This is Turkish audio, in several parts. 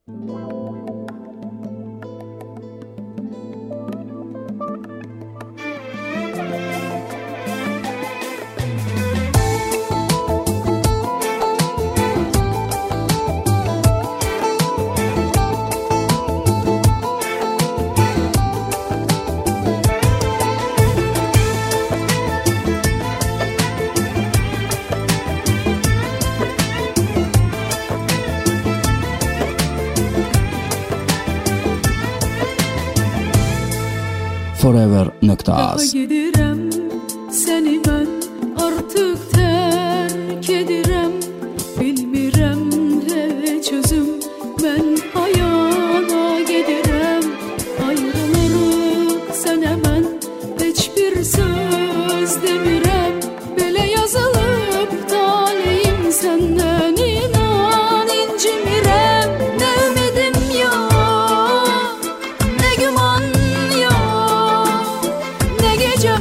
Forever.az Gidirem seni ben artık terk edirem. Bilmirem hiç özüm ben hayana gidirem. Ayrılırık sen hemen hiçbir söz demirem. Bele yazılıp talihim senden inan incimirem. Ne ümidim yok, ne güman yok, ne gecem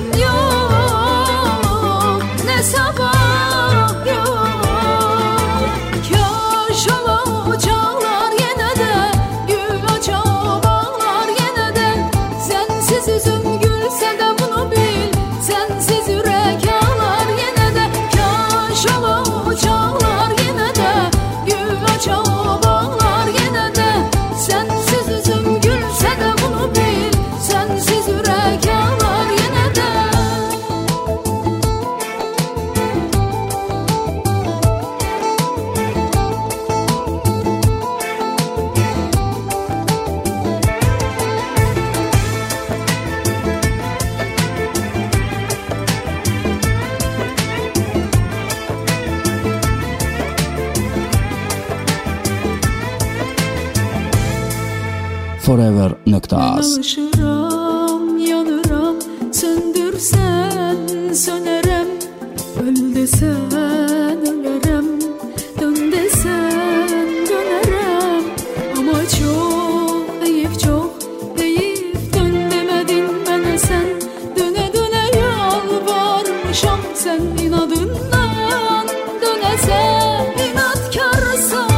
yok, ne sabah yok. Kaş ola çağlar yine de, gül aça bağlar yine de. Sensiz üzüm gülse de bunu bil, sensiz yürek ağlar yine de. Kaş ola çağlar yine de, gül aça bağlar yine de. Sensiz üzüm gülse de bunu bil, sensiz yürek ağlar yine de. Forever.az Alışıram, yanıram, söndürsen sönerem. Öl desen ölerem, dön desen dönerem. Ama çok deyip dön demedin bana sen. Döne döne yalvarmışam sen inadından dönesen. İnatkarsan,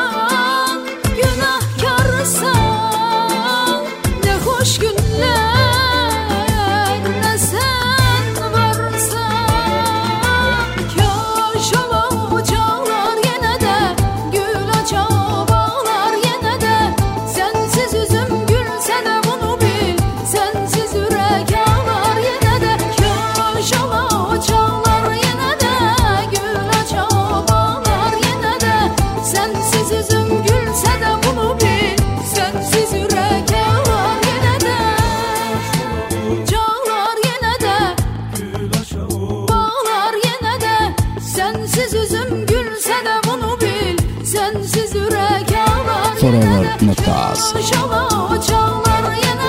günahkarsan, ne hoş günler ne sen varsan. Kaş ola çağlar yine de, gül aça bağlar yine de. Sensiz üzüm gülse de bunu bil, sensiz yürek ağlar yine de. Kaş ola çağlar yine de, gül aça bağlar yine de. Sensiz üzüm gülse de bunu bil, sensiz yürek ağlar yine de. Çağlar yine de, bağlar yine de. Sensiz üzüm gülse de bunu bil, sensiz yürek ağlar yine de. Forever.az Kaş ola çağlar yine